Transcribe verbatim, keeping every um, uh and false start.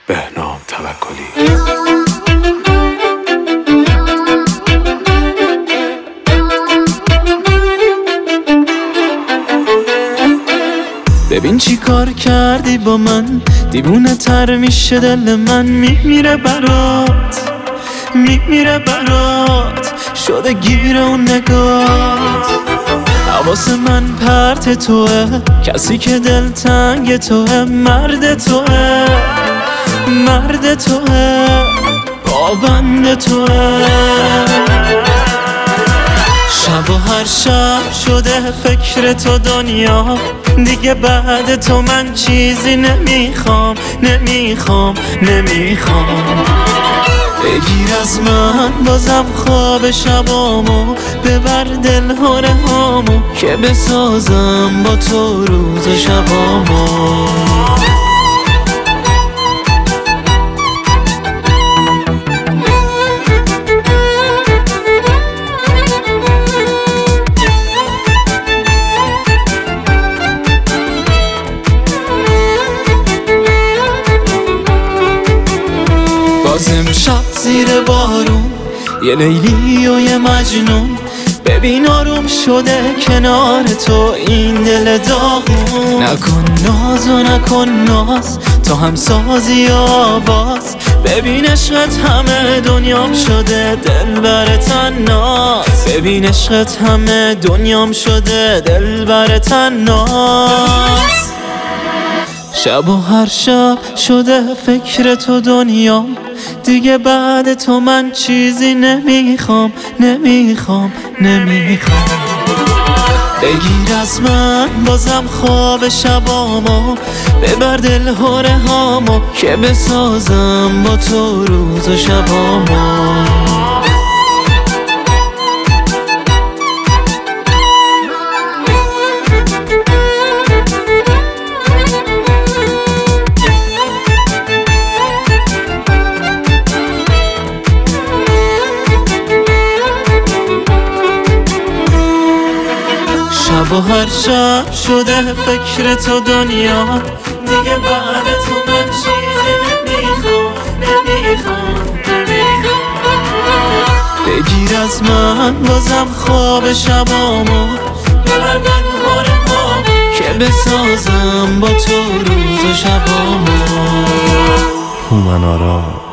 بهنام توکلی. ببین چی کار کردی با من، دیوونه تر میشه دل من، میمیره برات میمیره برات، شده گیر اون نگات. حواس من پرت توه، کسی که دل تنگ توه، مرد توه مرد توه، پابند توه. شب و هر شب شده فکر تو دنیا، دیگه بعد تو من چیزی نمیخوام نمیخوام نمیخوام. بگیر از من بازم خواب شبامو، ببر دل هاره هامو، که بسازم با تو روز و شبامو. باز امشب زیر بارون، یه لیلی و یه مجنون، ببین آروم شده کنار تو این دل داغون. نکن ناز و نکن ناز، تو هم سازی آواز، ببین عشقت همه دنیام شده دل بر تناز. ببین عشقت همه دنیام شده دل بر تناز. شب و هر شب شده فکر تو دنیام، دیگه بعد تو من چیزی نمیخوام نمیخوام نمیخوام. بگیر از من بازم خواب شبامو، ببر دل هاره هامو، که بسازم با تو روز و شبامو. شب و هر شب شده فکر تو دنیا، دیگه بعد تو من چیزی نمیخوام نمیخوام نمیخوام. بگیر از من بازم خواب شبامو، ببر دل هاره هامو، که بسازم با تو روز و شبامو. هومن آرا